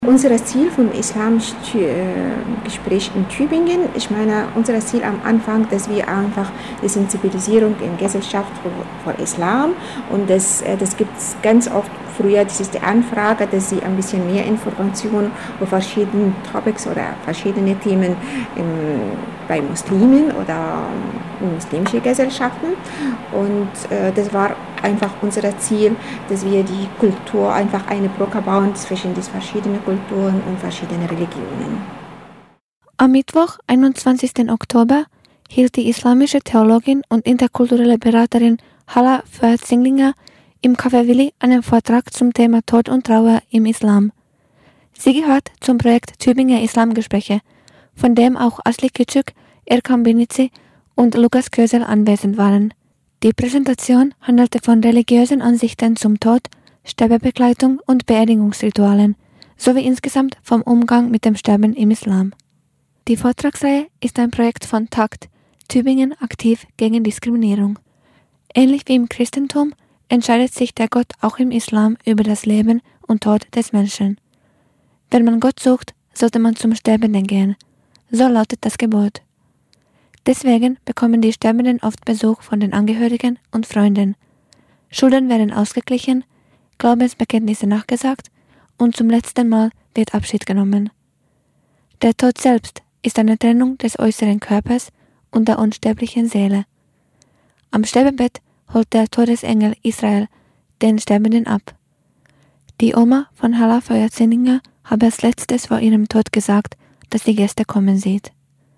Unser Ziel vom islamischen Gespräch in Tübingen, ich meine, unser Ziel am Anfang, dass wir einfach die Sensibilisierung in Gesellschaft für Islam und das gibt es ganz oft früher, das ist die Anfrage, dass sie ein bisschen mehr Informationen über verschiedene Topics oder verschiedene Themen bei Muslimen oder in muslimischen Gesellschaften und das war einfach unser Ziel, dass wir die Kultur einfach eine Brücke bauen zwischen den verschiedenen Kulturen und verschiedenen Religionen. Am Mittwoch, 21. Oktober, hielt die islamische Theologin und interkulturelle Beraterin Hala Föhr-Zinglinger im Café Willi einen Vortrag zum Thema Tod und Trauer im Islam. Sie gehört zum Projekt Tübinger Islamgespräche, von dem auch Asli Küçük, Erkan Binici und Lukas Kösel anwesend waren. Die Präsentation handelte von religiösen Ansichten zum Tod, Sterbebegleitung und Beerdigungsritualen, sowie insgesamt vom Umgang mit dem Sterben im Islam. Die Vortragsreihe ist ein Projekt von TAKT, Tübingen aktiv gegen Diskriminierung. Ähnlich wie im Christentum entscheidet sich der Gott auch im Islam über das Leben und Tod des Menschen. Wenn man Gott sucht, sollte man zum Sterbenden gehen. So lautet das Gebot. Deswegen bekommen die Sterbenden oft Besuch von den Angehörigen und Freunden. Schulden werden ausgeglichen, Glaubensbekenntnisse nachgesagt und zum letzten Mal wird Abschied genommen. Der Tod selbst ist eine Trennung des äußeren Körpers und der unsterblichen Seele. Am Sterbebett holt der Todesengel Israel den Sterbenden ab. Die Oma von Hala Föhr-Zinglinger habe als letztes vor ihrem Tod gesagt, dass die Gäste kommen sieht.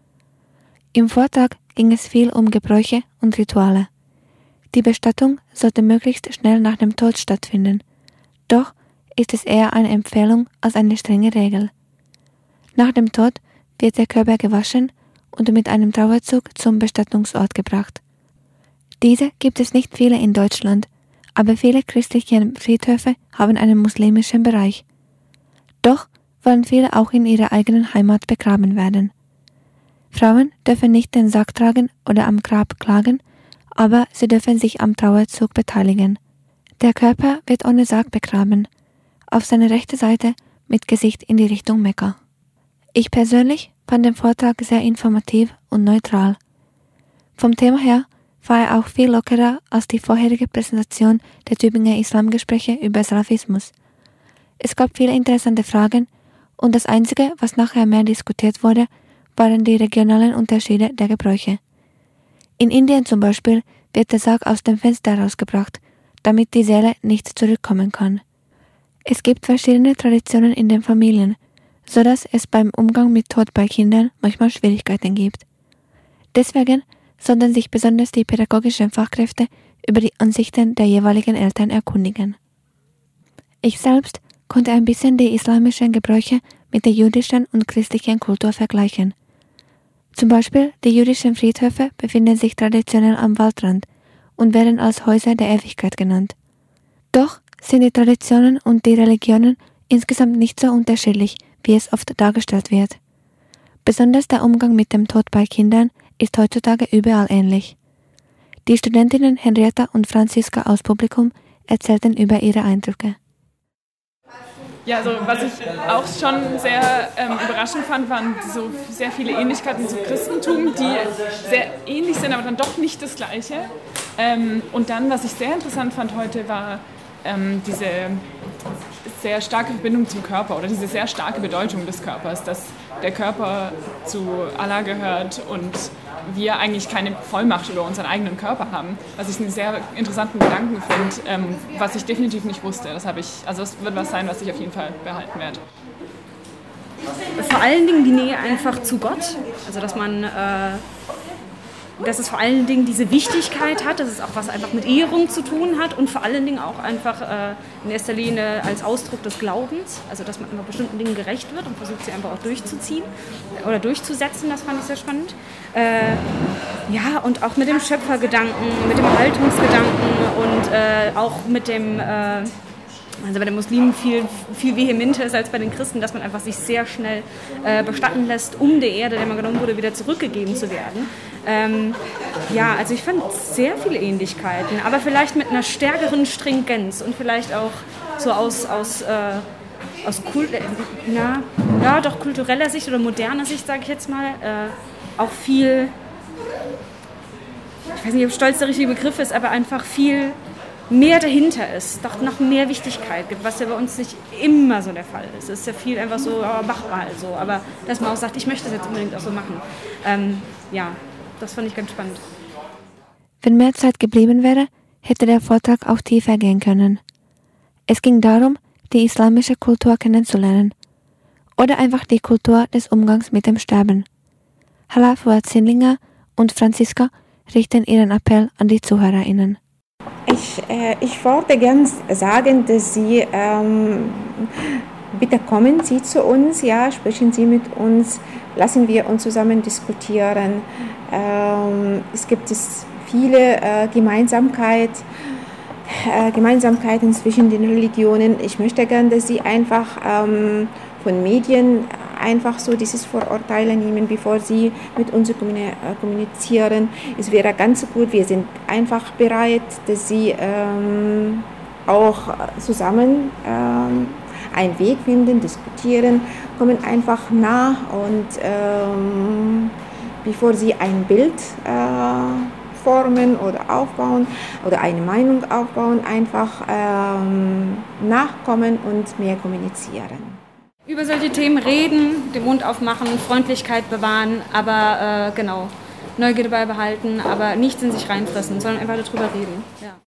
Im Vortrag ging es viel um Gebräuche und Rituale. Die Bestattung sollte möglichst schnell nach dem Tod stattfinden, doch ist es eher eine Empfehlung als eine strenge Regel. Nach dem Tod wird der Körper gewaschen und mit einem Trauerzug zum Bestattungsort gebracht. Diese gibt es nicht viele in Deutschland, aber viele christliche Friedhöfe haben einen muslimischen Bereich. Doch wollen viele auch in ihrer eigenen Heimat begraben werden. Frauen dürfen nicht den Sarg tragen oder am Grab klagen, aber sie dürfen sich am Trauerzug beteiligen. Der Körper wird ohne Sarg begraben, auf seine rechte Seite mit Gesicht in die Richtung Mekka. Ich persönlich fand den Vortrag sehr informativ und neutral. Vom Thema her war er auch viel lockerer als die vorherige Präsentation der Tübinger Islamgespräche über Salafismus. Es gab viele interessante Fragen und das Einzige, was nachher mehr diskutiert wurde, waren die regionalen Unterschiede der Gebräuche. In Indien zum Beispiel wird der Sarg aus dem Fenster rausgebracht, damit die Seele nicht zurückkommen kann. Es gibt verschiedene Traditionen in den Familien, so dass es beim Umgang mit Tod bei Kindern manchmal Schwierigkeiten gibt. Deswegen sollten sich besonders die pädagogischen Fachkräfte über die Ansichten der jeweiligen Eltern erkundigen. Ich selbst konnte ein bisschen die islamischen Gebräuche mit der jüdischen und christlichen Kultur vergleichen. Zum Beispiel die jüdischen Friedhöfe befinden sich traditionell am Waldrand und werden als Häuser der Ewigkeit genannt. Doch sind die Traditionen und die Religionen insgesamt nicht so unterschiedlich, wie es oft dargestellt wird. Besonders der Umgang mit dem Tod bei Kindern ist heutzutage überall ähnlich. Die Studentinnen Henrietta und Franziska aus Publikum erzählten über ihre Eindrücke. Ja, also was ich auch schon sehr überraschend fand, waren so sehr viele Ähnlichkeiten zum Christentum, die sehr ähnlich sind, aber dann doch nicht das Gleiche. Und dann, was ich sehr interessant fand heute, war diese sehr starke Verbindung zum Körper oder diese sehr starke Bedeutung des Körpers, dass der Körper zu Allah gehört und wir eigentlich keine Vollmacht über unseren eigenen Körper haben, was ich einen sehr interessanten Gedanken finde, was ich definitiv nicht wusste. Das wird was sein, was ich auf jeden Fall behalten werde. Vor allen Dingen die Nähe einfach zu Gott, also dass es vor allen Dingen diese Wichtigkeit hat, dass es auch was einfach mit Ehrung zu tun hat und vor allen Dingen auch einfach in erster Linie als Ausdruck des Glaubens, also dass man einfach bestimmten Dingen gerecht wird und versucht, sie einfach auch durchzuziehen oder durchzusetzen, das fand ich sehr spannend. Ja, und auch mit dem Schöpfergedanken, mit dem Haltungsgedanken und auch mit dem... Also bei den Muslimen viel vehementer ist als bei den Christen, dass man einfach sich sehr schnell bestatten lässt, um der Erde, der man genommen wurde, wieder zurückgegeben zu werden. Ja, also ich fand sehr viele Ähnlichkeiten, aber vielleicht mit einer stärkeren Stringenz und vielleicht auch so aus kultureller Sicht oder moderner Sicht, sage ich jetzt mal, auch viel, ich weiß nicht, ob Stolz der richtige Begriff ist, aber einfach viel mehr dahinter ist, doch noch mehr Wichtigkeit gibt, was ja bei uns nicht immer so der Fall ist. Es ist ja viel einfach so, mach mal so, aber dass man auch sagt, ich möchte das jetzt unbedingt auch so machen. Das fand ich ganz spannend. Wenn mehr Zeit geblieben wäre, hätte der Vortrag auch tiefer gehen können. Es ging darum, die islamische Kultur kennenzulernen oder einfach die Kultur des Umgangs mit dem Sterben. Hala Fuad Zindlinger und Franziska richten ihren Appell an die ZuhörerInnen. Ich wollte gerne sagen, dass Sie bitte kommen Sie zu uns, ja, sprechen Sie mit uns, lassen wir uns zusammen diskutieren. Es gibt viele Gemeinsamkeiten zwischen den Religionen. Ich möchte gerne, dass Sie einfach von Medien einfach so dieses Vorurteile nehmen, bevor Sie mit uns kommunizieren. Es wäre ganz gut, wir sind einfach bereit, dass Sie auch zusammen einen Weg finden, diskutieren, kommen einfach nach und bevor Sie ein Bild formen oder aufbauen oder eine Meinung aufbauen, einfach nachkommen und mehr kommunizieren. Über solche Themen reden, den Mund aufmachen, Freundlichkeit bewahren, aber Neugierde beibehalten, aber nichts in sich reinfressen, sondern einfach darüber reden. Ja.